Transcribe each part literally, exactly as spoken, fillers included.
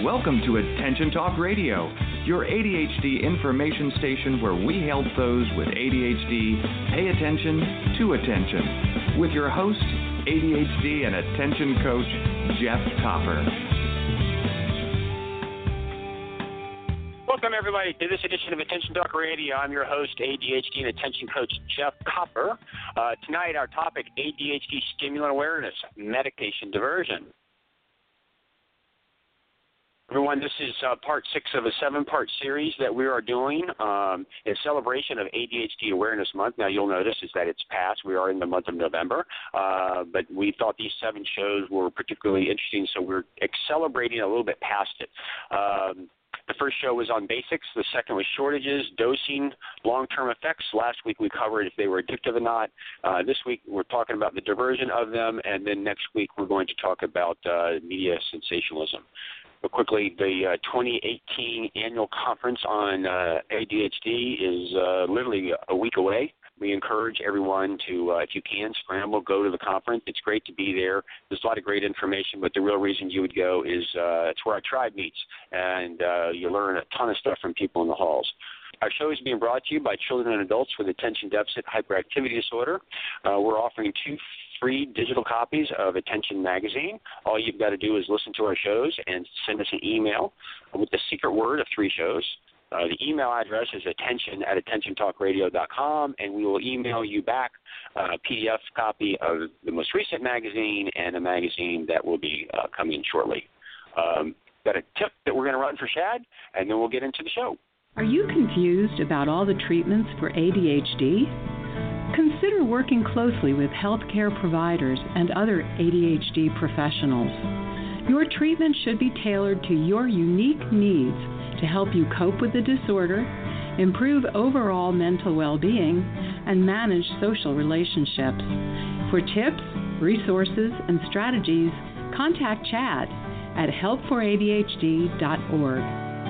Welcome to Attention Talk Radio, your A D H D information station where we help those with A D H D pay attention to attention. With your host, A D H D and attention coach, Jeff Copper. Welcome, everybody, to this edition of Attention Talk Radio. I'm your host, A D H D and attention coach, Jeff Copper. Uh, tonight, our topic, A D H D stimulant awareness, medication diversion. Everyone, this is uh, part six of a seven-part series that we are doing um, in celebration of A D H D Awareness Month. Now, you'll notice is that it's past. We are in the month of November, uh, but we thought these seven shows were particularly interesting, so we're celebrating a little bit past it. Um, The first show was on basics. The second was shortages, dosing, long-term effects. Last week we covered if they were addictive or not. Uh, this week we're talking about the diversion of them, and then next week we're going to talk about uh, media sensationalism. But quickly, the uh, twenty eighteen annual conference on uh, A D H D is uh, literally a week away. We encourage everyone to, uh, if you can, scramble, go to the conference. It's great to be there. There's a lot of great information, but the real reason you would go is uh, it's where our tribe meets, and uh, you learn a ton of stuff from people in the halls. Our show is being brought to you by children and adults with attention deficit hyperactivity disorder. Uh, we're offering two free digital copies of Attention Magazine. All you've got to do is listen to our shows and send us an email with the secret word of three shows. Uh, the email address is attention at attention talk radio dot com, and we will email you back a P D F copy of the most recent magazine and a magazine that will be uh, coming shortly. Um, got a tip that we're going to run for Shad, and then we'll get into the show. Are you confused about all the treatments for A D H D? Consider working closely with healthcare providers and other A D H D professionals. Your treatment should be tailored to your unique needs to help you cope with the disorder, improve overall mental well-being, and manage social relationships. For tips, resources, and strategies, contact Chad at help for A D H D dot org.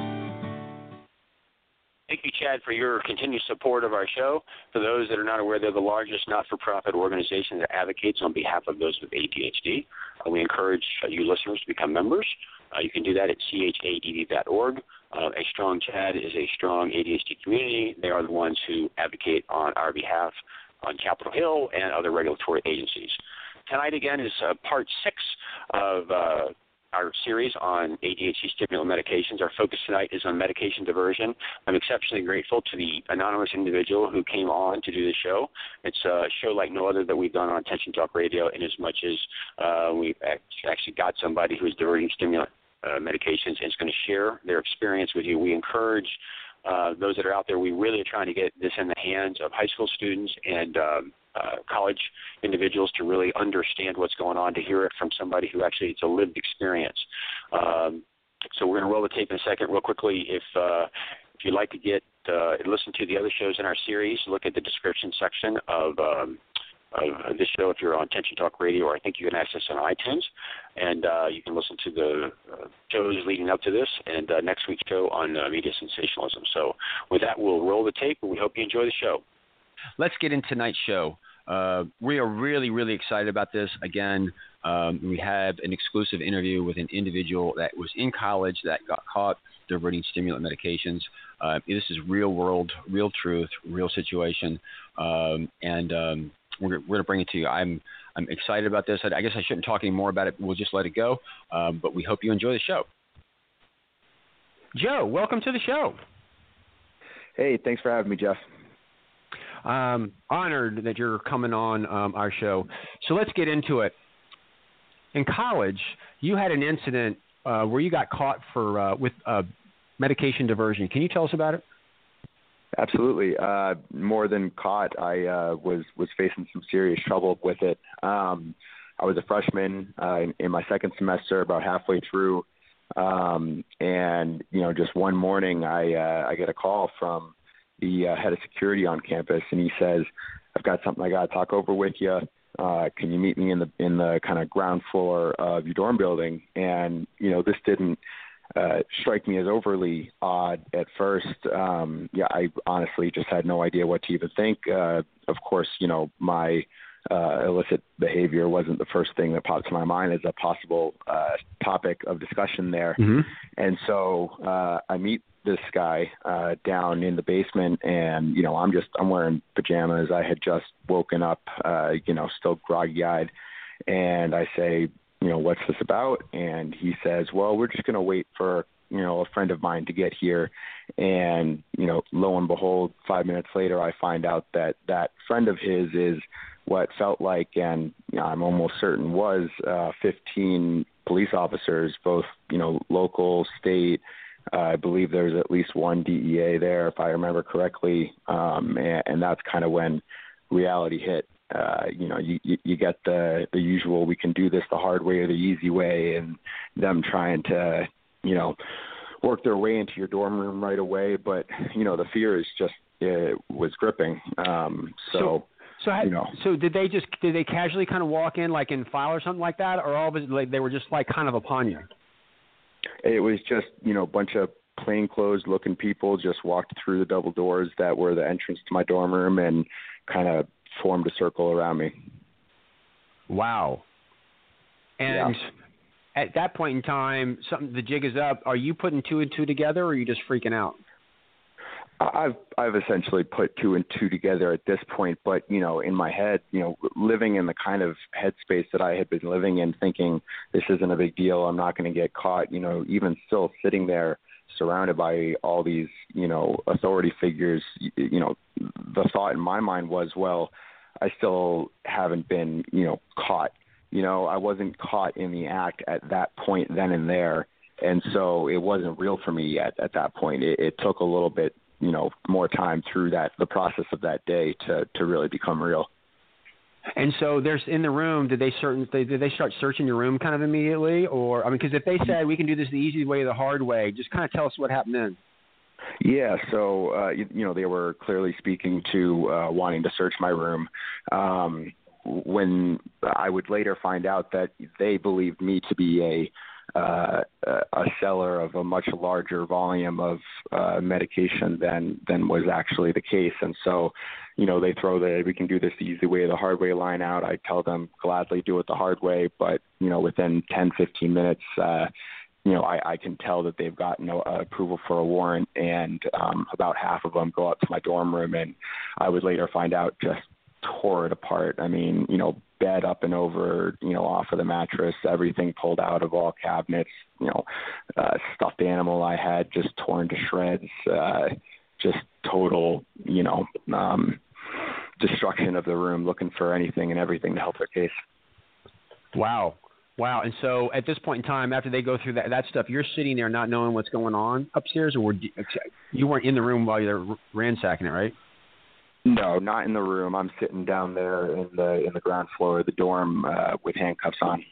Thank you, Chad, for your continued support of our show. For those that are not aware, they're the largest not-for-profit organization that advocates on behalf of those with A D H D. Uh, we encourage uh, you listeners to become members. Uh, you can do that at C H A D D dot org. Uh, a strong Chad is a strong A D H D community. They are the ones who advocate on our behalf on Capitol Hill and other regulatory agencies. Tonight, again, is uh, part six of uh, our series on A D H D stimulant medications. Our focus tonight is on medication diversion. I'm exceptionally grateful to the anonymous individual who came on to do the show. It's a show like no other that we've done on Attention Talk Radio, in as much as uh, we've actually got somebody who's diverting stimulant Uh, medications and is going to share their experience with you. We encourage uh, those that are out there. We really are trying to get this in the hands of high school students and um, uh, college individuals to really understand what's going on, to hear it from somebody who actually it's a lived experience. Um, so we're going to roll the tape in a second. Real quickly, if uh, if you'd like to get uh, listen to the other shows in our series, look at the description section of um, of this show if you're on Attention Talk Radio, or I think you can access it on iTunes, and uh, you can listen to the uh, shows leading up to this and uh, next week's show on uh, media sensationalism. So with that, we'll roll the tape, and we hope you enjoy the show. Let's get into tonight's show. Uh, we are really, really excited about this. Again, um, we have an exclusive interview with an individual that was in college that got caught diverting stimulant medications. Uh, this is real world, real truth, real situation, um, and um, We're, we're going to bring it to you. I'm I'm excited about this. I, I guess I shouldn't talk any more about it. We'll just let it go. Um, but we hope you enjoy the show. Joe, welcome to the show. Hey, thanks for having me, Jeff. Um, honored that you're coming on um, our show. So let's get into it. In college, you had an incident uh, where you got caught for uh, with uh, medication diversion. Can you tell us about it? Absolutely. Uh, more than caught, I uh, was was facing some serious trouble with it. Um, I was a freshman uh, in, in my second semester, about halfway through, um, and you know, just one morning, I uh, I get a call from the uh, head of security on campus, and he says, "I've got something I got to talk over with you. Uh, can you meet me in the in the kind of ground floor of your dorm building?" And you know, this didn't Uh, strike me as overly odd at first. Um, yeah, I honestly just had no idea what to even think. Uh, of course, you know, my uh, illicit behavior wasn't the first thing that popped to my mind as a possible uh, topic of discussion there. Mm-hmm. And so uh, I meet this guy uh, down in the basement, and, you know, I'm just, I'm wearing pajamas. I had just woken up, uh, you know, still groggy-eyed. And I say, you know, what's this about? And he says, well, we're just going to wait for, you know, a friend of mine to get here. And, you know, lo and behold, five minutes later, I find out that that friend of his is what felt like, and you know, I'm almost certain was uh, fifteen police officers, both, you know, local, state. Uh, I believe there's at least one D E A there, if I remember correctly. Um, and, and that's kind of when reality hit. Uh, you know, you, you, you get the, the usual, we can do this the hard way or the easy way, and them trying to, you know, work their way into your dorm room right away. But, you know, the fear is just, it was gripping. Um, so, so, so, had, you know. so did they just, did they casually kind of walk in like in file or something like that? Or all of it, like they were just like kind of upon you? It was just, you know, a bunch of plainclothes looking people just walked through the double doors that were the entrance to my dorm room and kind of formed a circle around me. Wow. And yeah. At that point in time, something the jig is up. Are you putting two and two together, or are you just freaking out? I've I've essentially put two and two together at this point, but you know, in my head, you know, living in the kind of headspace that I had been living in, thinking this isn't a big deal, I'm not going to get caught. You know, even still sitting there, surrounded by all these, you know, authority figures. You, you know, the thought in my mind was, well, I still haven't been, you know, caught. You know, I wasn't caught in the act at that point then and there. And so it wasn't real for me yet at that point. It, it took a little bit, you know, more time through that, the process of that day to, to really become real. And so there's in the room, did they certain, did they start searching your room kind of immediately? Or, I mean, because if they said we can do this the easy way or the hard way, just kind of tell us what happened then. Yeah, so, uh, you, you know, they were clearly speaking to uh, wanting to search my room. Um, when I would later find out that they believed me to be a uh, a seller of a much larger volume of uh, medication than than was actually the case. And so, you know, they throw the we can do this the easy way or the hard way line out. I tell them gladly do it the hard way, but, you know, within ten, fifteen minutes, uh, you know, I, I can tell that they've gotten no, uh, approval for a warrant, and um, about half of them go up to my dorm room, and I would later find out just tore it apart. I mean, you know, bed up and over, you know, off of the mattress, everything pulled out of all cabinets, you know, uh, stuffed animal I had just torn to shreds, uh, just total, you know, um, destruction of the room, looking for anything and everything to help their case. Wow. Wow. And so at this point in time, after they go through that, that stuff, you're sitting there not knowing what's going on upstairs, or were, you weren't in the room while you're ransacking it, right? No, not in the room. I'm sitting down there in the in the ground floor of the dorm uh, with handcuffs on.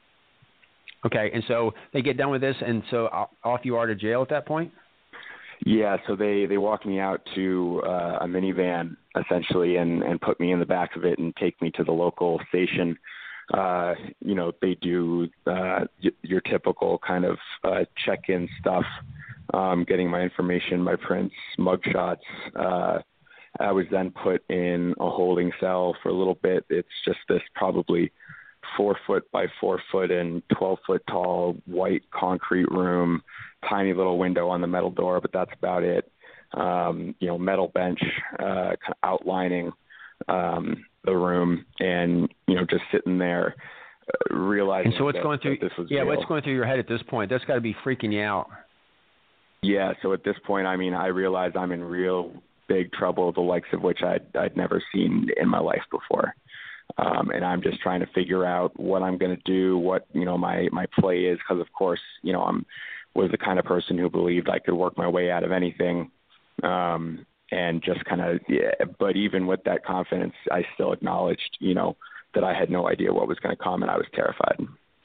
Okay, and so they get done with this, and so off you are to jail at that point? Yeah, so they, they walk me out to uh, a minivan, essentially, and, and put me in the back of it and take me to the local station. Uh, you know, they do uh, y- your typical kind of uh, check-in stuff, um, getting my information, my prints, mugshots. Uh, I was then put in a holding cell for a little bit. It's just this probably four foot by four foot and twelve foot tall white concrete room, tiny little window on the metal door, but that's about it. Um, you know, metal bench uh, kind of outlining um, the room, and you know, just sitting there, uh, realizing. And so what's that, going through? This was yeah, real. what's going through your head at this point? That's got to be freaking you out. Yeah. So at this point, I mean, I realize I'm in real big trouble, the likes of which I'd, I'd never seen in my life before. Um, and I'm just trying to figure out what I'm going to do, what, you know, my, my play is. Cause of course, you know, I'm was the kind of person who believed I could work my way out of anything. Um, and just kind of, yeah, but even with that confidence, I still acknowledged, you know, that I had no idea what was going to come, and I was terrified.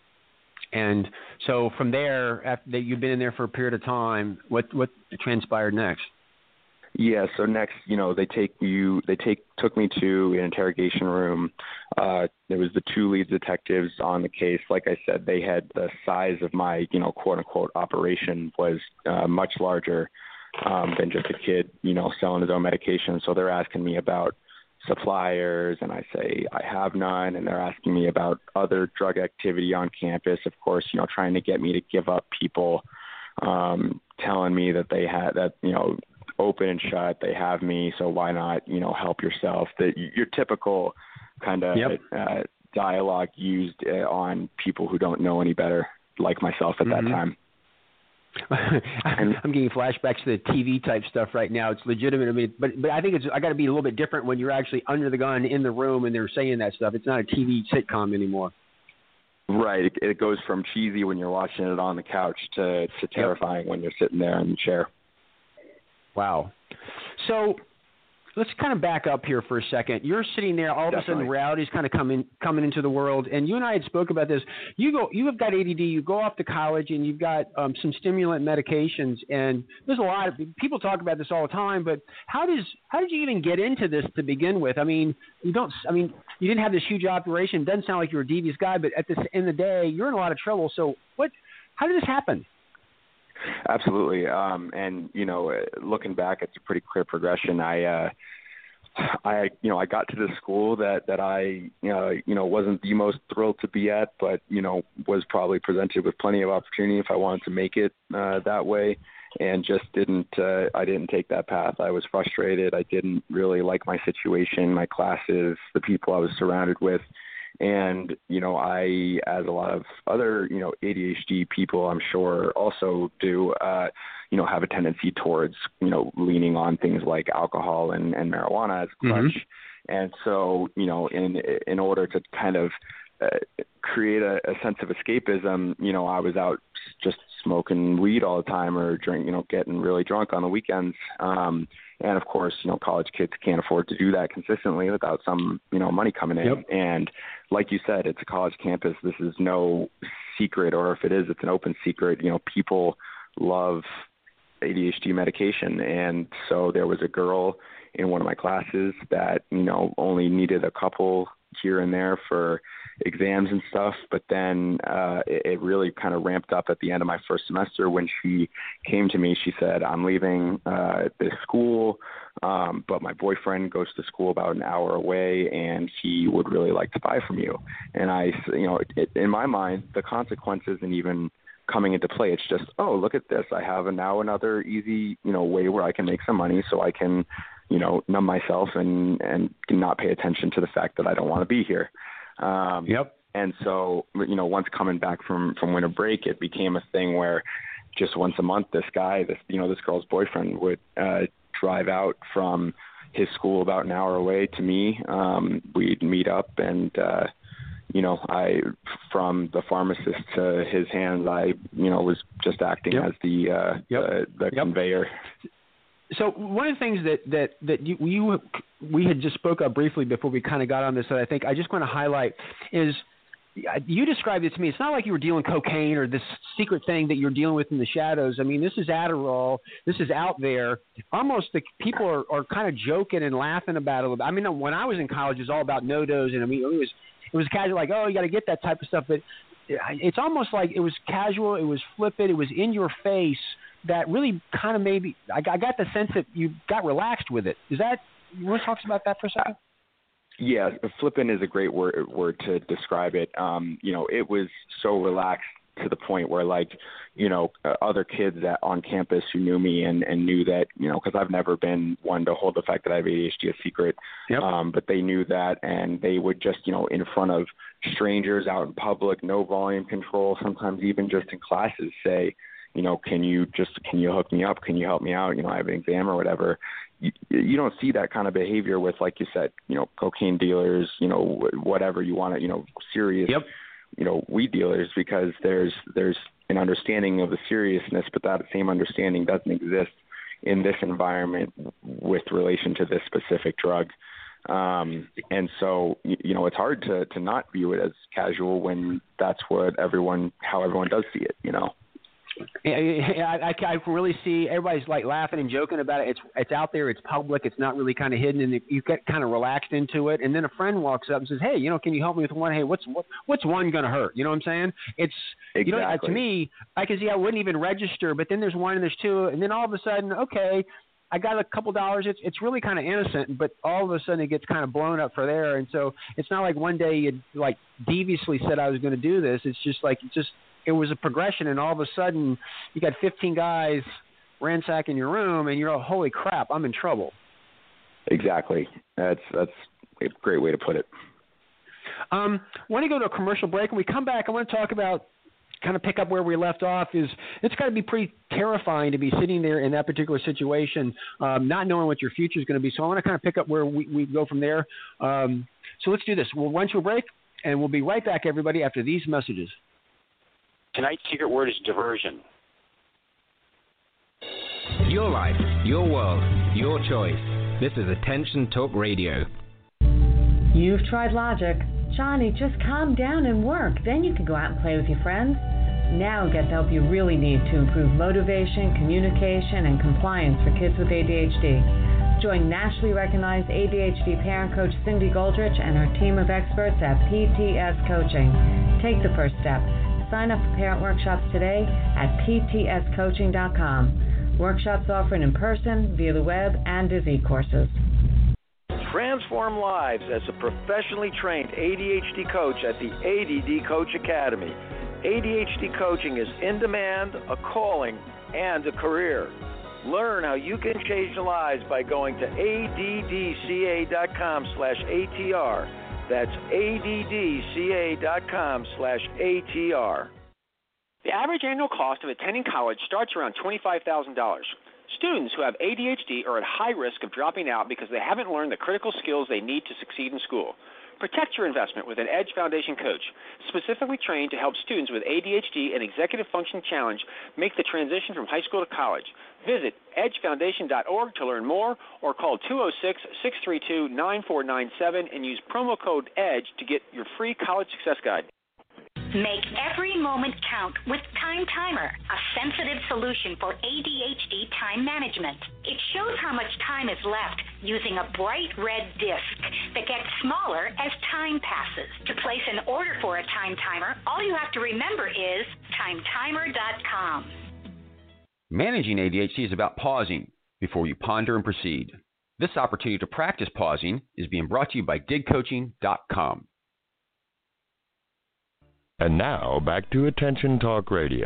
And so from there, after that you've been in there for a period of time, what, what transpired next? Yeah, so next, you know, they take you, they take, took me to an interrogation room. Uh, there was the two lead detectives on the case. Like I said, they had the size of my, you know, quote unquote operation was uh, much larger um, than just a kid, you know, selling his own medication. So they're asking me about suppliers, and I say I have none, and they're asking me about other drug activity on campus, of course, you know, trying to get me to give up people, um, telling me that they had that, you know, open and shut, they have me, so why not, you know, help yourself. The, your typical kind of yep. uh, dialogue used uh, on people who don't know any better, like myself at mm-hmm. that time. I'm getting flashbacks to the T V type stuff right now. It's legitimate. I mean, but but I think it's I got to be a little bit different when you're actually under the gun in the room and they're saying that stuff. It's not a T V sitcom anymore. Right. It, it goes from cheesy when you're watching it on the couch to, to terrifying yep. when you're sitting there in the chair. Wow. So let's kind of back up here for a second. You're sitting there, all of Definitely. a sudden reality's kind of coming coming into the world, and you and I had spoke about this. You go, you have got A D D. You go off to college, and you've got um, some stimulant medications, and there's a lot of people talk about this all the time. But how does how did you even get into this to begin with? I mean, you don't. I mean, you didn't have this huge operation. It doesn't sound like you're a devious guy, but at the end of the day, you're in a lot of trouble. So what? How did this happen? Absolutely. Um, and, you know, looking back, it's a pretty clear progression. I, uh, I, you know, I got to the school that, that I, you know, you know, wasn't the most thrilled to be at, but, you know, was probably presented with plenty of opportunity if I wanted to make it uh, that way, and just didn't, uh, I didn't take that path. I was frustrated. I didn't really like my situation, my classes, the people I was surrounded with. And, you know, I, as a lot of other, you know, A D H D people, I'm sure also do, uh, you know, have a tendency towards, you know, leaning on things like alcohol and, and marijuana as a crutch. Mm-hmm. And so, you know, in, in order to kind of uh, create a, a sense of escapism, you know, I was out just smoking weed all the time or drink, you know, getting really drunk on the weekends. Um, And of course, you know, college kids can't afford to do that consistently without some, you know, money coming in. Yep. And like you said, it's a college campus. This is no secret, or if it is, it's an open secret. You know, people love A D H D medication. And so there was a girl in one of my classes that, you know, only needed a couple here and there for exams and stuff. But then uh, it, it really kind of ramped up at the end of my first semester when she came to me. She said, I'm leaving uh, this school, um, but my boyfriend goes to school about an hour away and he would really like to buy from you. And I, you know, it, in my mind, the consequences and even coming into play, it's just, oh, look at this. I have a, now another easy, you know, way where I can make some money so I can, you know, numb myself and, and not pay attention to the fact that I don't want to be here. Um, yep. And so, you know, once coming back from, from winter break, it became a thing where just once a month, this guy, this, you know, this girl's boyfriend would uh, drive out from his school about an hour away to me. Um, we'd meet up and, uh, you know, I, from the pharmacist to his hands, I, you know, was just acting yep. as the, uh, yep. the, the yep. conveyor. So one of the things that, that, that you, you we had just spoke up briefly before we kind of got on this that I think I just want to highlight is you described it to me. It's not like you were dealing cocaine or this secret thing that you're dealing with in the shadows. I mean, this is Adderall. This is out there. Almost the people are, are kind of joking and laughing about it. I mean, when I was in college, it was all about no-dos. And I mean, it was, it was casual, like, oh, you got to get that type of stuff. But it's almost like it was casual. It was flippant. It was in your face. That really kind of maybe I, I got the sense that you got relaxed with it. Is that you want to talk about that for a second? Yeah, flippant is a great word word to describe it. Um, you know, it was so relaxed to the point where, like, you know, uh, other kids that on campus who knew me and, and knew that, you know, because I've never been one to hold the fact that I have A D H D a secret. Yep. Um, but they knew that, and they would just, you know, in front of strangers out in public, no volume control, sometimes even just in classes, say, you know, can you just, can you hook me up? Can you help me out? You know, I have an exam or whatever. You, you don't see that kind of behavior with, like you said, you know, cocaine dealers, you know, whatever you want to, you know, serious, yep. you know, weed dealers, because there's, there's an understanding of the seriousness, but that same understanding doesn't exist in this environment with relation to this specific drug. Um, and so, you know, it's hard to, to not view it as casual when that's what everyone, how everyone does see it, you know? I, I, I can really see everybody's like laughing and joking about it. It's it's out there. It's public. It's not really kind of hidden, and you get kind of relaxed into it. And then a friend walks up and says, "Hey, you know, can you help me with one? Hey, what's what, what's one gonna hurt? You know what I'm saying? It's exactly. you know, to me, I can see I wouldn't even register, but then there's one and there's two, and then all of a sudden, okay, I got a couple dollars. It's it's really kind of innocent, but all of a sudden it gets kind of blown up for there. And so it's not like one day you like deviously said I was going to do this. It's just like it just it was a progression, and all of a sudden you got fifteen guys ransacking your room, and you're like, holy crap, I'm in trouble. Exactly. That's that's a great way to put it. Um, I want to go to a commercial break. When we come back, I want to talk about, kind of pick up where we left off. Is it's got to be pretty terrifying to be sitting there in that particular situation, um, not knowing what your future is going to be. So I want to kind of pick up where we, we go from there. Um, so let's do this. We'll run to a break, and we'll be right back, everybody, after these messages. Tonight's secret word is diversion. Your life, your world, your choice. This is Attention Talk Radio. You've tried logic. Johnny, just calm down and work. Then you can go out and play with your friends. Now get the help you really need to improve motivation, communication, and compliance for kids with A D H D. Join nationally recognized A D H D parent coach Cindy Goldrich and her team of experts at P T S Coaching. Take the first step. Sign up for parent workshops today at P T S coaching dot com. Workshops offered in person, via the web, and as e-courses. Transform lives as a professionally trained A D H D coach at the A D D Coach Academy. A D H D coaching is in demand, a calling, and a career. Learn how you can change lives by going to A D D C A dot com slash A T R. That's A D D C A dot com slash A T R. The average annual cost of attending college starts around twenty-five thousand dollars. Students who have A D H D are at high risk of dropping out because they haven't learned the critical skills they need to succeed in school. Protect your investment with an EDGE Foundation coach, specifically trained to help students with A D H D and executive function challenge make the transition from high school to college. Visit edge foundation dot org to learn more, or call two oh six, six three two, nine four nine seven and use promo code EDGE to get your free college success guide. Make every moment count with Time Timer, a sensitive solution for A D H D time management. It shows how much time is left using a bright red disc that gets smaller as time passes. To place an order for a Time Timer, all you have to remember is time timer dot com. Managing A D H D is about pausing before you ponder and proceed. This opportunity to practice pausing is being brought to you by dig coaching dot com. And now, back to Attention Talk Radio.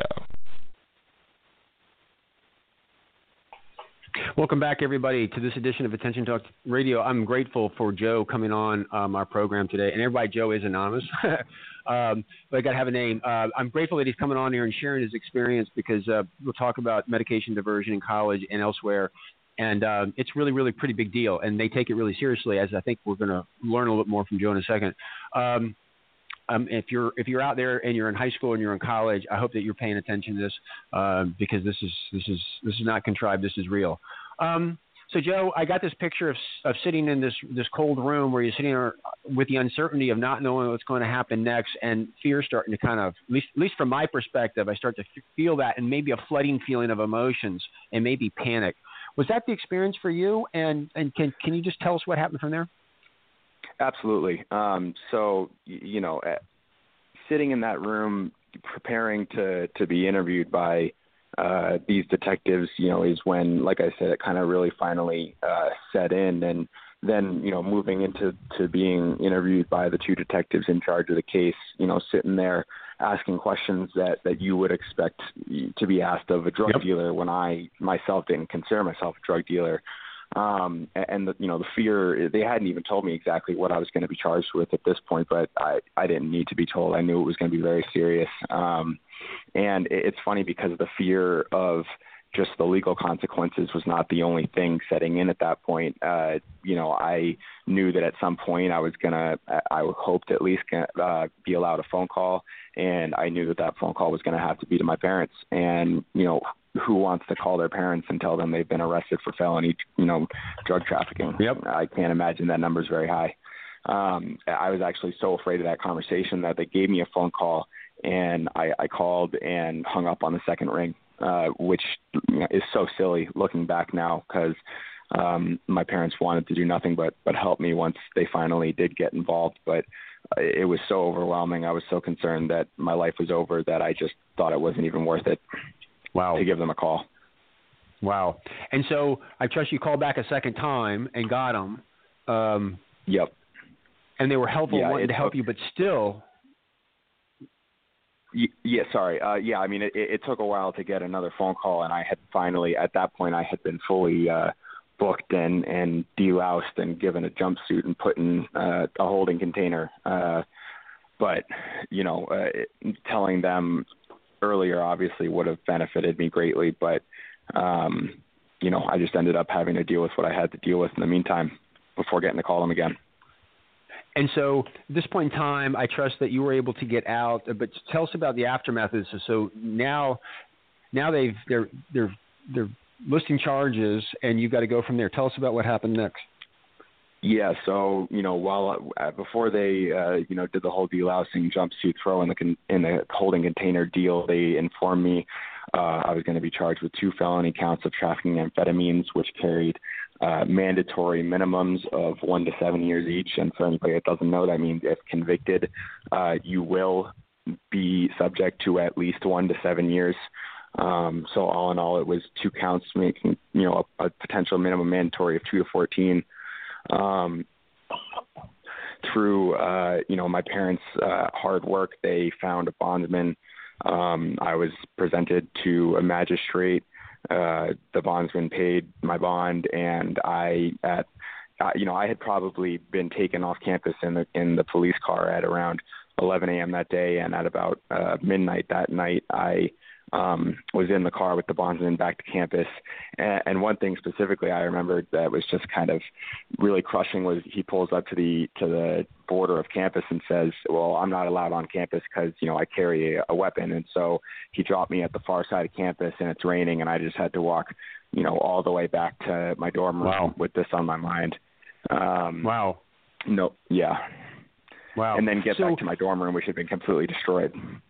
Welcome back, everybody, to this edition of Attention Talk Radio. I'm grateful for Joe coming on um, our program today. And everybody, Joe is anonymous, um, but I got to have a name. Uh, I'm grateful that he's coming on here and sharing his experience, because uh, we'll talk about medication diversion in college and elsewhere. And uh, it's really, really pretty big deal. And they take it really seriously, as I think we're going to learn a little bit more from Joe in a second. Um, Um, if you're if you're out there and you're in high school and you're in college, I hope that you're paying attention to this, uh, because this is this is this is not contrived. This is real. Um, so, Joe, I got this picture of of sitting in this this cold room where you're sitting there with the uncertainty of not knowing what's going to happen next, and fear starting to kind of, at least, at least from my perspective, I start to f- feel that, and maybe a flooding feeling of emotions and maybe panic. Was that the experience for you? And and can can you just tell us what happened from there? Absolutely. Um, so, you know, uh, sitting in that room, preparing to, to be interviewed by uh, these detectives, you know, is when, like I said, it kind of really finally uh, set in. And then, you know, moving into to being interviewed by the two detectives in charge of the case, you know, sitting there asking questions that, that you would expect to be asked of a drug yep. dealer, when I myself didn't consider myself a drug dealer. Um, and the, you know, the fear, they hadn't even told me exactly what I was going to be charged with at this point, but I, I didn't need to be told. I knew it was going to be very serious. Um, and it, it's funny because the fear of just the legal consequences was not the only thing setting in at that point. Uh, you know, I knew that at some point I was going to, I hoped at least uh, be allowed a phone call. And I knew that that phone call was going to have to be to my parents. And, you know, who wants to call their parents and tell them they've been arrested for felony, you know, drug trafficking? Yep. I can't imagine that number is very high. Um, I was actually so afraid of that conversation that they gave me a phone call, and I, I called and hung up on the second ring, uh, which you know, is so silly looking back now, because um, my parents wanted to do nothing but, but help me once they finally did get involved. But it was so overwhelming. I was so concerned that my life was over that I just thought it wasn't even worth it. Wow. To give them a call. Wow. And so I trust you called back a second time and got them. Um, yep. And they were helpful, yeah, wanting to help took, you, but still. Y- yeah, sorry. Uh, yeah, I mean, it, it took a while to get another phone call, and I had finally, at that point, I had been fully uh, booked and, and deloused and given a jumpsuit and put in uh, a holding container. Uh, but, you know, uh, it, telling them earlier obviously would have benefited me greatly, but Um, you know, I just ended up having to deal with what I had to deal with in the meantime before getting to call them again. And so at this point in time, I trust that you were able to get out, but tell us about the aftermath of this. So now, now they've, they're, they're, they're listing charges and you've got to go from there. Tell us about what happened next. Yeah. So, you know, while, uh, before they, uh, you know, did the whole delousing jumpsuit throw in the, con- in the holding container deal, they informed me Uh, I was going to be charged with two felony counts of trafficking amphetamines, which carried uh, mandatory minimums of one to seven years each. And for anybody that doesn't know, that means if convicted, uh, you will be subject to at least one to seven years. Um, so all in all, it was two counts making, you know, a, a potential minimum mandatory of two to fourteen. Um, through, uh, you know, my parents' uh, hard work, they found a bondsman. Um, I was presented to a magistrate. Uh, the bondsman paid my bond, and I, at, uh, you know, I had probably been taken off campus in the in the police car at around eleven a.m. that day, and at about uh, midnight that night, I um, was in the car with the bondsman back to campus. And, and one thing specifically I remembered that was just kind of really crushing was he pulls up to the to the border of campus and says, well, I'm not allowed on campus because, you know, I carry a, a weapon. And so he dropped me at the far side of campus and it's raining and I just had to walk, you know, all the way back to my dorm room wow. with this on my mind. Um, wow. No. Yeah. Wow. And then get so, back to my dorm room, which had been completely destroyed.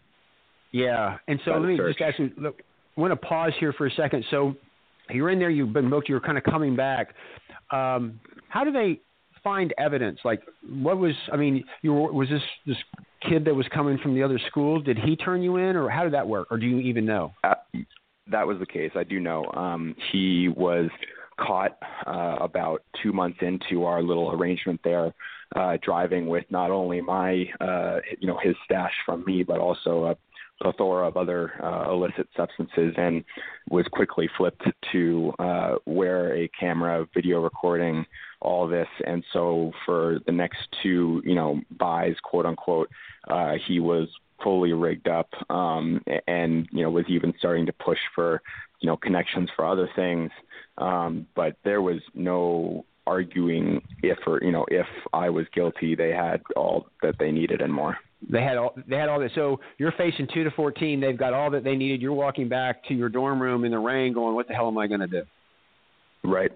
Yeah. And so let me search. just ask you, look, I want to pause here for a second. So you're in there, you've been booked, you're kind of coming back. Um, how do they find evidence? Like, what was, I mean, you were, was this this kid that was coming from the other school, did he turn you in, or how did that work, or do you even know? Uh, that was the case. I do know. Um, he was caught uh, about two months into our little arrangement there, uh, driving with not only my, uh, you know, his stash from me, but also a plethora of other uh, illicit substances, and was quickly flipped to uh, wear a camera, video recording all this. And so for the next two, you know, buys, quote unquote, uh, he was fully rigged up, um, and, you know, was even starting to push for, you know, connections for other things. Um, but there was no arguing if, or, you know, if I was guilty. They had all that they needed and more. They had all. They had all that. So you're facing two to fourteen. They've got all that they needed. You're walking back to your dorm room in the rain, going, "What the hell am I going to do?" Right.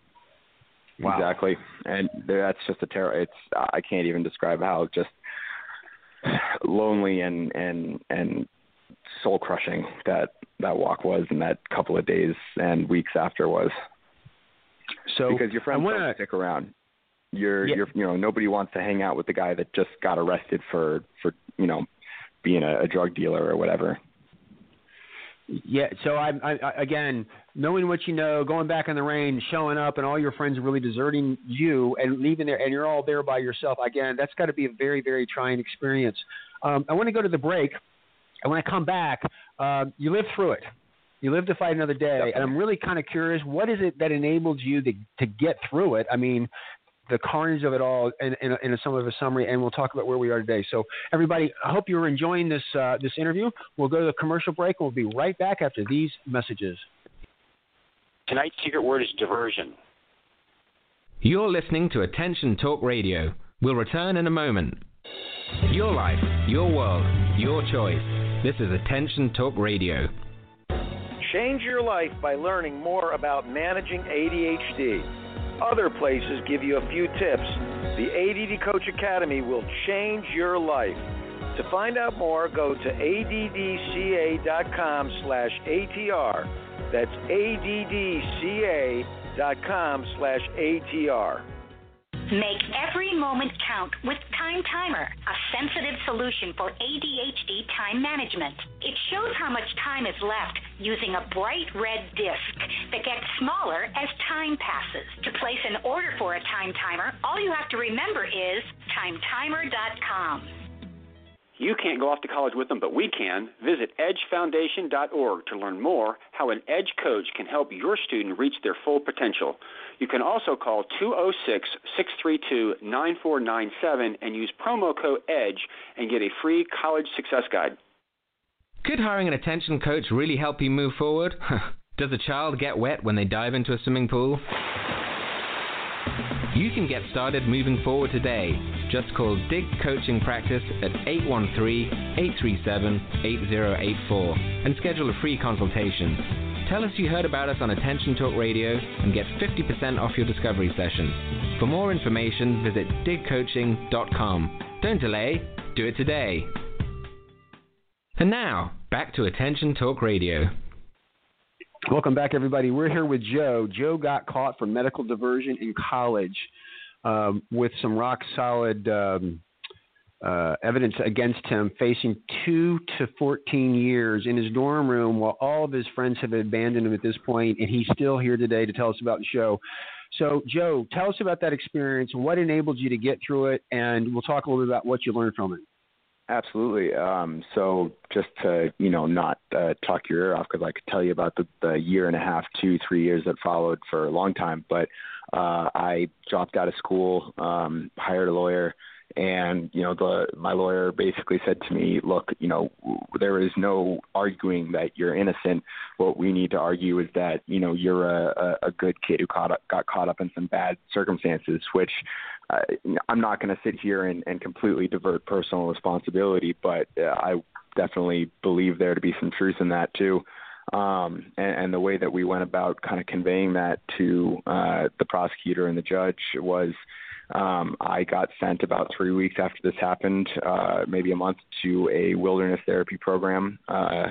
Wow. Exactly. And that's just a terror. It's I can't even describe how just lonely and and and soul crushing that that walk was, and that couple of days and weeks after was. So because your friends wanna, don't stick around. You're, yeah. you're, you know, nobody wants to hang out with the guy that just got arrested for, for, you know, being a, a drug dealer or whatever. Yeah. So I, I, again, knowing what you know, going back in the rain, showing up, and all your friends really deserting you and leaving there, and you're all there by yourself. Again, that's got to be a very, very trying experience. Um, I want to go to the break, and when I come back, uh, you lived through it. You lived to fight another day, Definitely. And I'm really kind of curious, what is it that enabled you to to get through it? I mean, the carnage of it all in, in, in some of a summary, and we'll talk about where we are today. So, everybody, I hope you're enjoying this uh, this interview. We'll go to the commercial break, and we'll be right back after these messages. Tonight's secret word is diversion. You're listening to Attention Talk Radio. We'll return in a moment. Your life, your world, your choice. This is Attention Talk Radio. Change your life by learning more about managing A D H D. Other places give you a few tips. The A D D Coach Academy will change your life. To find out more, go to A D D C A dot com slash A T R. That's A D D C A dot com slash A T R. Make every moment count with Time Timer, a sensitive solution for A D H D time management. It shows how much time is left using a bright red disc that gets smaller as time passes. To place an order for a Time Timer, all you have to remember is time timer dot com. You can't go off to college with them, but we can. Visit edge foundation dot org to learn more how an EDGE coach can help your student reach their full potential. You can also call two oh six, six three two, nine four nine seven and use promo code EDGE and get a free college success guide. Could hiring an attention coach really help you move forward? Does a child get wet when they dive into a swimming pool? You can get started moving forward today. Just call Dig Coaching Practice at eight one three, eight three seven, eight zero eight four and schedule a free consultation. Tell us you heard about us on Attention Talk Radio and get fifty percent off your discovery session. For more information, visit dig coaching dot com. Don't delay, do it today. And now, back to Attention Talk Radio. Welcome back, everybody. We're here with Joe. Joe got caught for medical diversion in college um, with some rock-solid um, uh, evidence against him, facing two to fourteen years in his dorm room while all of his friends have abandoned him at this point, and he's still here today to tell us about the show. So, Joe, tell us about that experience, what enabled you to get through it, and we'll talk a little bit about what you learned from it. Absolutely. Um, so just to, you know, not uh, talk your ear off, because I could tell you about the, the year and a half, two, three years that followed for a long time. But uh, I dropped out of school, um, hired a lawyer, and, you know, the my lawyer basically said to me, look, you know, there is no arguing that you're innocent. What we need to argue is that, you know, you're a, a good kid who caught up, got caught up in some bad circumstances, which uh, I'm not going to sit here and, and completely divert personal responsibility, but uh, I definitely believe there to be some truth in that too. Um, and, and the way that we went about kind of conveying that to uh, the prosecutor and the judge was, Um, I got sent about three weeks after this happened, uh, maybe a month, to a wilderness therapy program, uh,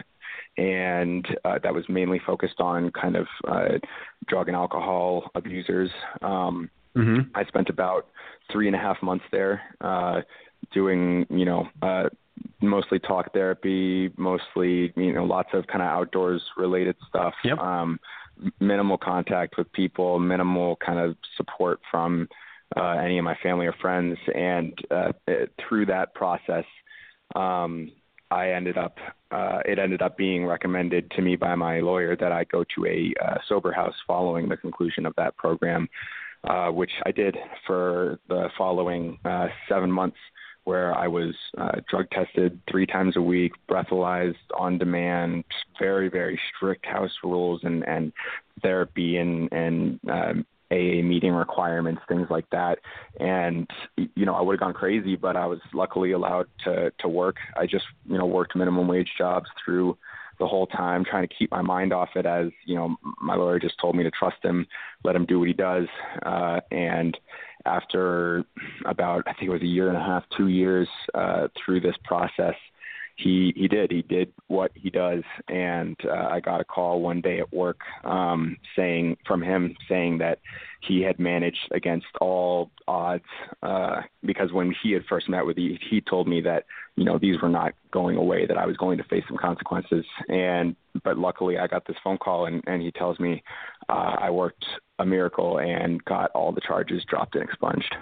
and uh, that was mainly focused on kind of uh, drug and alcohol abusers. Um, mm-hmm. I spent about three and a half months there uh, doing, you know, uh, mostly talk therapy, mostly, you know, lots of kind of outdoors related stuff, yep. um, minimal contact with people, minimal kind of support from Uh, any of my family or friends. And uh, it, through that process, um, I ended up, uh, it ended up being recommended to me by my lawyer that I go to a uh, sober house following the conclusion of that program, uh, which I did for the following uh, seven months, where I was uh, drug tested three times a week, breathalyzed on demand, very, very strict house rules and, and therapy and, and um, A A meeting requirements, things like that. And, you know, I would have gone crazy, but I was luckily allowed to, to work. I just, you know, worked minimum wage jobs through the whole time, trying to keep my mind off it, as, you know, my lawyer just told me to trust him, let him do what he does. Uh, and after about, I think it was a year and a half, two years uh, through this process, He he did. He did what he does, and uh, I got a call one day at work um, saying from him saying that he had managed against all odds uh, because when he had first met with me, he told me that, you know, these were not going away, that I was going to face some consequences. And but luckily, I got this phone call, and, and he tells me uh, I worked a miracle and got all the charges dropped and expunged.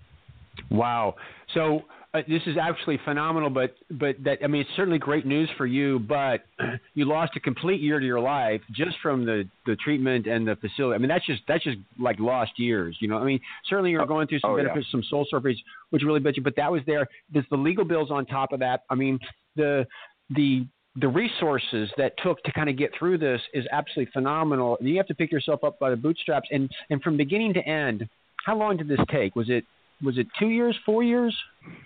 Wow. So. Uh, this is absolutely phenomenal, but but that I mean, it's certainly great news for you. But you lost a complete year to your life just from the, the treatment and the facility. I mean, that's just that's just like lost years. You know, I mean, certainly you're going through some oh, benefits, yeah. some soul surfers, which really bet you. But that was there. There's the legal bills on top of that. I mean, the the the resources that took to kind of get through this is absolutely phenomenal. You have to pick yourself up by the bootstraps. And and from beginning to end, how long did this take? Was it was it two years, four years?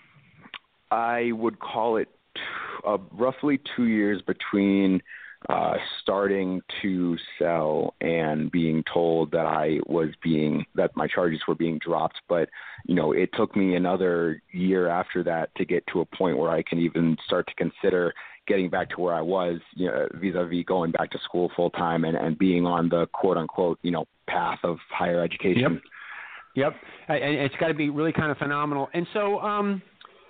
I would call it uh, roughly two years between uh, starting to sell and being told that I was being, that my charges were being dropped. But, you know, it took me another year after that to get to a point where I can even start to consider getting back to where I was, you know, vis-a-vis going back to school full time and, and being on the quote unquote, you know, path of higher education. Yep. Yep, and it's got to be really kind of phenomenal. And so, um,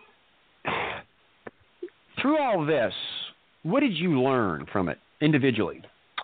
through all this, what did you learn from it individually?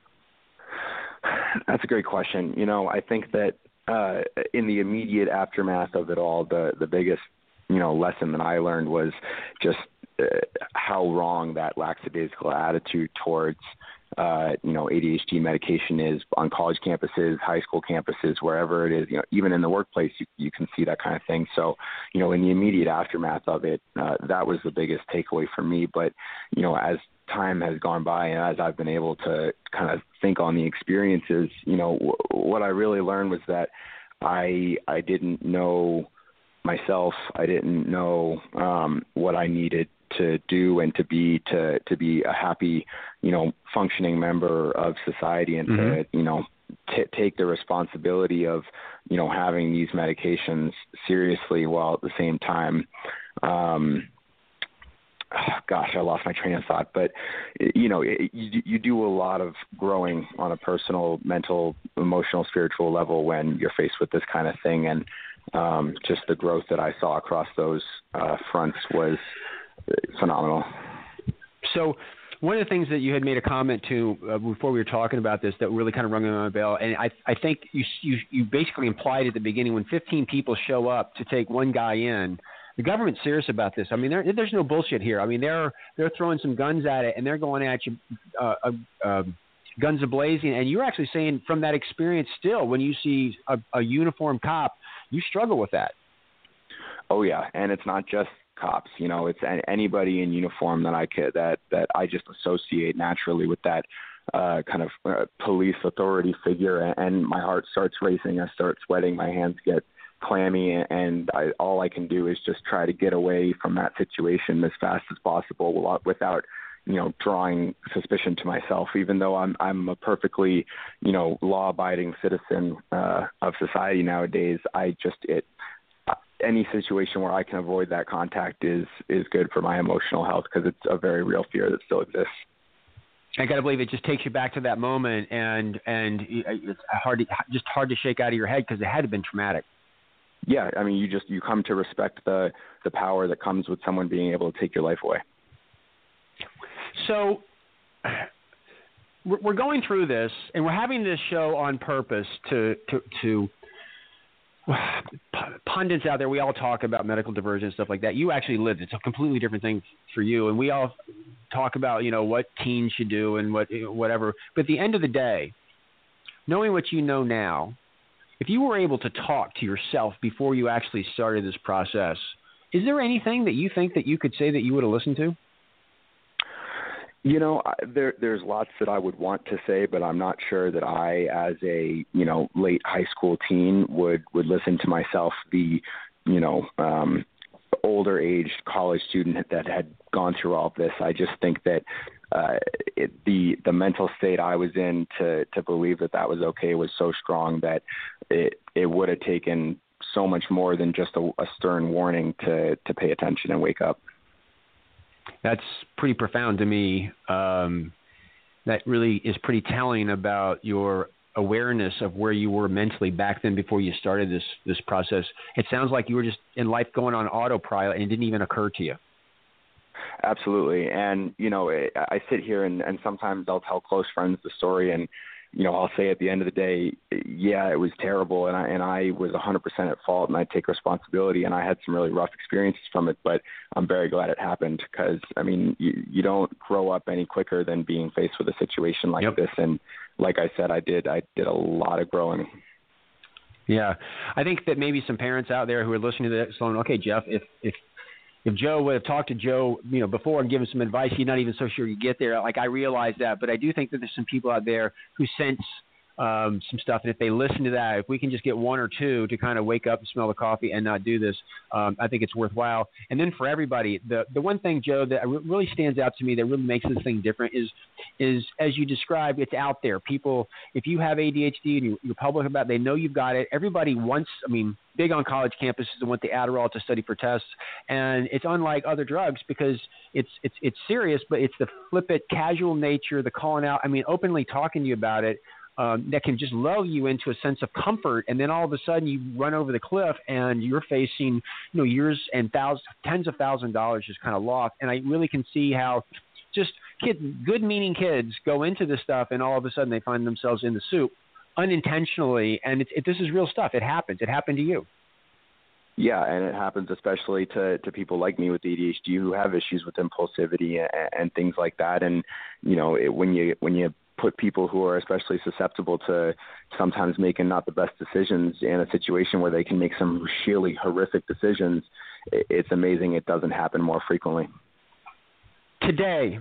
That's a great question. You know, I think that uh, in the immediate aftermath of it all, the the biggest, you know, lesson that I learned was just uh, how wrong that lackadaisical attitude towards Uh, you know, A D H D medication is on college campuses, high school campuses, wherever it is, you know, even in the workplace, you, you can see that kind of thing. So, you know, in the immediate aftermath of it, uh, that was the biggest takeaway for me. But, you know, as time has gone by and as I've been able to kind of think on the experiences, you know, w- what I really learned was that I, I didn't know myself. I didn't know um, what I needed to do and to be to to be a happy, you know, functioning member of society, and mm-hmm. to, you know, t- take the responsibility of, you know, having these medications seriously while at the same time, um, gosh, I lost my train of thought, but you know, it, you, you do a lot of growing on a personal, mental, emotional, spiritual level when you're faced with this kind of thing. And um, just the growth that I saw across those uh, fronts was phenomenal. So one of the things that you had made a comment to uh, before we were talking about this that really kind of rung my bell, and I, I think you, you you basically implied at the beginning, when fifteen people show up to take one guy in, the government's serious about this. I mean, there's no bullshit here. I mean, they're they're throwing some guns at it, and they're going at you, uh, uh, uh, guns a-blazing. And you're actually saying from that experience still, when you see a, a uniformed cop, you struggle with that. Oh, yeah, and it's not just cops, you know, it's anybody in uniform that I could, that, that I just associate naturally with that uh, kind of uh, police authority figure, and, and my heart starts racing. I start sweating. My hands get clammy, and I, all I can do is just try to get away from that situation as fast as possible without, you know, drawing suspicion to myself, even though I'm, I'm a perfectly, you know, law-abiding citizen uh, of society nowadays. I just, it, any situation where I can avoid that contact is is good for my emotional health, because it's a very real fear that still exists. I got to believe it just takes you back to that moment, and and it's hard to, just hard to shake out of your head, because it had to have been traumatic. Yeah, I mean, you just you come to respect the the power that comes with someone being able to take your life away. So we're going through this, and we're having this show on purpose to to to. Pundits out there, we all talk about medical diversion and stuff like that. You actually lived it. It's a completely different thing for you. And we all talk about, you know, what teens should do and what whatever. But at the end of the day, knowing what you know now, if you were able to talk to yourself before you actually started this process, is there anything that you think that you could say that you would have listened to? You know, there, there's lots that I would want to say, but I'm not sure that I, as a, you know, late high school teen, would, would listen to myself, the, you know, um, older aged college student that had gone through all of this. I just think that uh, it, the the mental state I was in to, to believe that that was okay was so strong that it, it would have taken so much more than just a, a stern warning to, to pay attention and wake up. That's pretty profound to me. Um, that really is pretty telling about your awareness of where you were mentally back then before you started this this process. It sounds like you were just in life going on autopilot, and it didn't even occur to you. Absolutely. And, you know, I sit here and, and sometimes I'll tell close friends the story, and, you know, I'll say at the end of the day, yeah, it was terrible, and I and I was one hundred percent at fault, and I take responsibility, and I had some really rough experiences from it, but I'm very glad it happened, because, I mean, you, you don't grow up any quicker than being faced with a situation like yep. this, and like I said, I did I did a lot of growing. Yeah. I think that maybe some parents out there who are listening to this going, okay, Jeff, if if If Joe would have talked to Joe, you know, before and given some advice, you're not even so sure you get there. Like, I realize that, but I do think that there's some people out there who sense um, some stuff. And if they listen to that, if we can just get one or two to kind of wake up and smell the coffee and not do this, um, I think it's worthwhile. And then for everybody, the the one thing, Joe, that really stands out to me that really makes this thing different is, is as you described, it's out there. People, if you have A D H D and you, you're public about it, they know you've got it. Everybody wants, I mean, big on college campuses and want the Adderall to study for tests. And it's unlike other drugs because it's it's it's serious, but it's the flippant, casual nature, the calling out. I mean, openly talking to you about it. um, that can just lull you into a sense of comfort, and then all of a sudden you run over the cliff and you're facing, you know, years and thousands, tens of thousands of dollars just kind of lost. And I really can see how just kids, good-meaning kids go into this stuff, and all of a sudden they find themselves in the soup unintentionally. And it's, it, this is real stuff. It happens. It happened to you. Yeah, and it happens especially to, to people like me with A D H D who have issues with impulsivity and, and things like that. And you know, it, when you when you put people who are especially susceptible to sometimes making not the best decisions in a situation where they can make some really horrific decisions, it, it's amazing it doesn't happen more frequently. Today,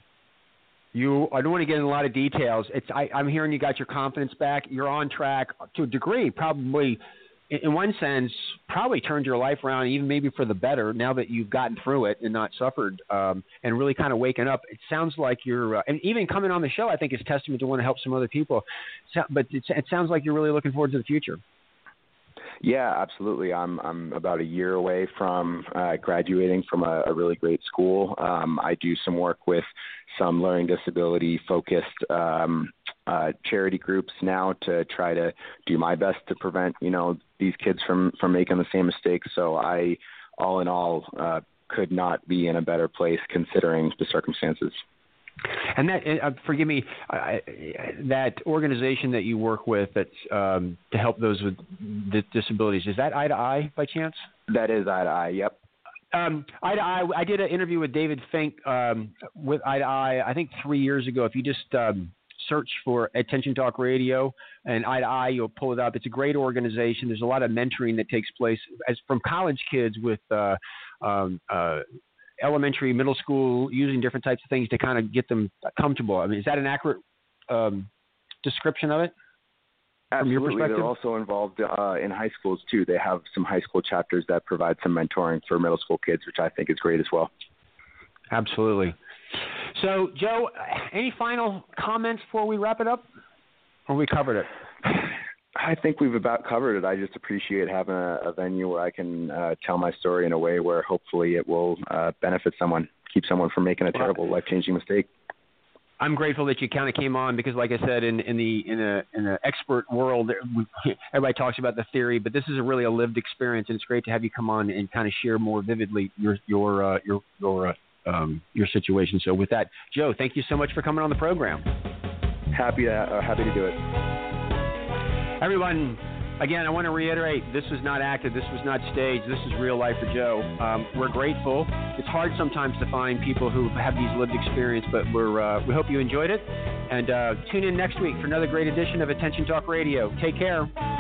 you I don't want to get in a lot of details. It's I, I'm hearing you got your confidence back. You're on track to a degree, probably. In one sense, probably turned your life around, even maybe for the better, now that you've gotten through it and not suffered, um, and really kind of waking up. It sounds like you're, uh, and even coming on the show, I think is testament to want to help some other people. So, but it, it sounds like you're really looking forward to the future. Yeah, absolutely. I'm I'm about a year away from uh, graduating from a, a really great school. Um, I do some work with some learning disability focused um, uh, charity groups now to try to do my best to prevent, you know, these kids from, from making the same mistakes. So I, all in all, uh, could not be in a better place considering the circumstances. And that, uh, forgive me, uh, that organization that you work with that's um, to help those with d- disabilities, is that Eye to Eye by chance? That is Eye to Eye, yep. Um, Eye to Eye, I did an interview with David Fink um, with Eye to Eye, I think three years ago. If you just um, search for Attention Talk Radio and Eye to Eye, you'll pull it up. It's a great organization. There's a lot of mentoring that takes place as from college kids with uh, um, uh, elementary, middle school, using different types of things to kind of get them comfortable. I mean, is that an accurate um, description of it? From your Absolutely. perspective? They're also involved uh, in high schools, too. They have some high school chapters that provide some mentoring for middle school kids, which I think is great as well. Absolutely. So, Joe, any final comments before we wrap it up? Or we covered it? I think we've about covered it. I just appreciate having a, a venue where I can uh, tell my story in a way where hopefully it will uh, benefit someone, keep someone from making a terrible, life-changing mistake. I'm grateful that you kind of came on because, like I said, in, in the in a in the expert world, we, everybody talks about the theory, but this is a really a lived experience, and it's great to have you come on and kind of share more vividly your your uh, your your uh, um, your situation. So, with that, Joe, thank you so much for coming on the program. Happy to uh, happy to do it. Everyone, again, I want to reiterate, this was not acted, this was not staged, this is real life for Joe. Um, we're grateful. It's hard sometimes to find people who have these lived experience, but we're uh, we hope you enjoyed it. And uh, tune in next week for another great edition of Attention Talk Radio. Take care.